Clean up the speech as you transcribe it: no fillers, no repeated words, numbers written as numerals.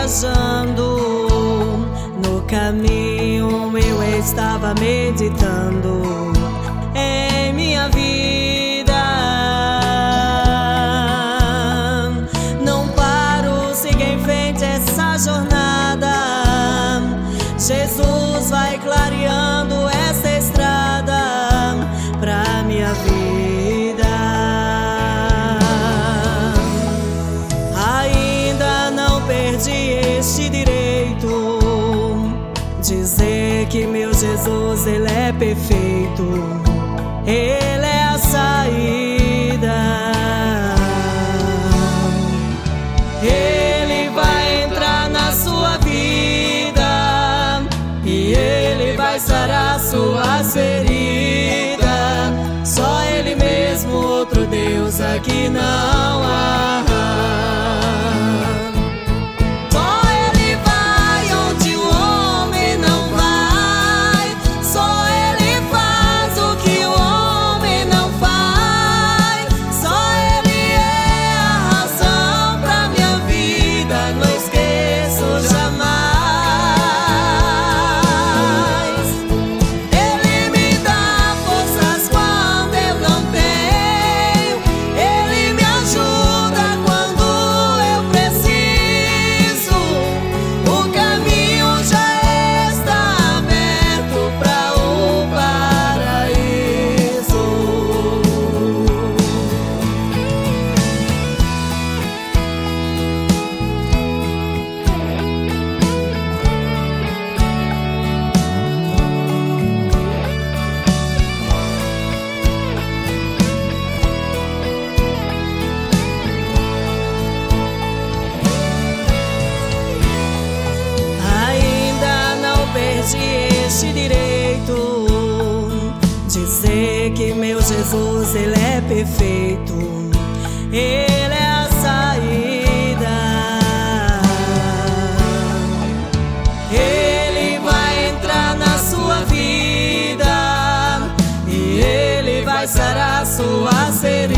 viajando, no caminho eu estava meditando em minha vida. Não paro, sigo em frente essa jornada. Jesus vai clareando essa estrada pra minha vida. Ainda não perdi este direito, dizer que meu Jesus, Ele é perfeito, Ele é a saída. Ele vai entrar na sua vida e Ele vai sarar suas feridas. Só Ele mesmo, outro Deus aqui não há. Este direito, dizer que meu Jesus, Ele é perfeito, Ele é a saída. Ele vai entrar na sua vida e Ele vai sarar suas feridas.